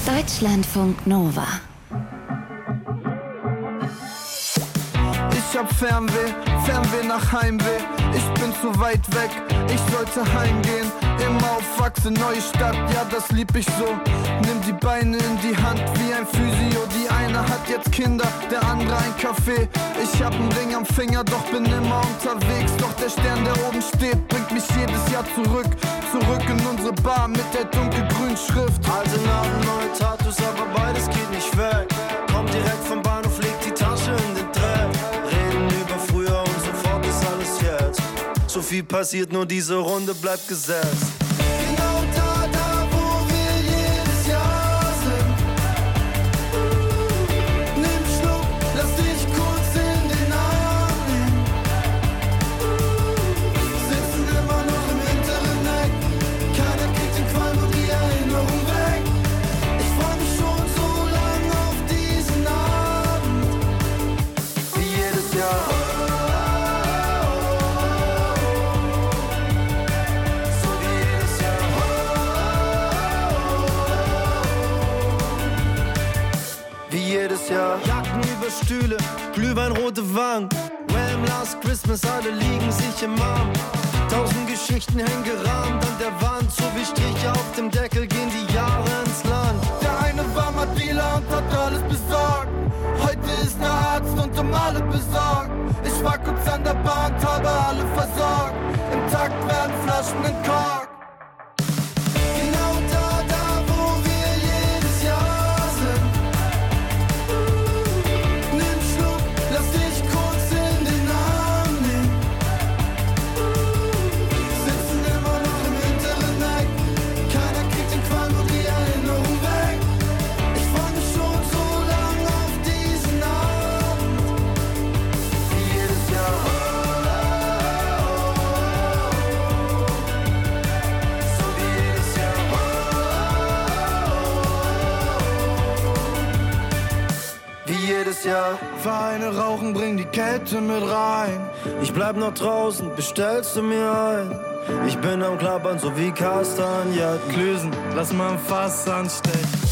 Deutschlandfunk Nova. Ich hab Fernweh nach Heimweh. Ich bin zu weit weg, ich sollte heimgehen. Immer aufwachsen, neue Stadt, ja das lieb ich so. Nimm die Beine in die Hand wie ein Physio. Die eine hat jetzt Kinder, der andere ein Café. Ich hab einen Ring am Finger, doch bin immer unterwegs. Doch der Stern, der oben steht, bringt mich jedes Jahr zurück in unsere Bar mit der dunkelgrünen Schrift. Alte Narben, neue Tattoos, aber beides geht nicht weg. Komm direkt vom Bahnhof, leg die Tasche in den Dreck. Reden über früher und sofort ist alles jetzt. So viel passiert, nur diese Runde bleibt gesetzt. Genau da, wo wir jedes Jahr sind. Nimm Schluck, lass dich kurz in den Arm nehmen. Sitzen immer noch im hinteren Eck. Keiner kriegt den Qualm und die Erinnerung weg. Ich freu mich schon so lang auf diesen Abend. Wie jedes Jahr. Jacken über Stühle, glühweinrote Wangen. Wham! Last Christmas, alle liegen sich im Arm. 1000 Geschichten hängen gerahmt an der Wand. So wie Striche auf dem Deckel gehen die Jahre ins Land. Der eine war mal Dealer und hat alles besorgt. Heute ist der Arzt und alle besorgt. Ich war kurz an der Bahn, habe alle versorgt. Im Takt werden Flaschen entkorkt. Vereine rauchen, bring die Kälte mit rein. Ich bleib noch draußen, bestellst du mir ein? Ich bin am Klappern, so wie Kastagnetten. Klösen, lass mal ein Fass anstecken.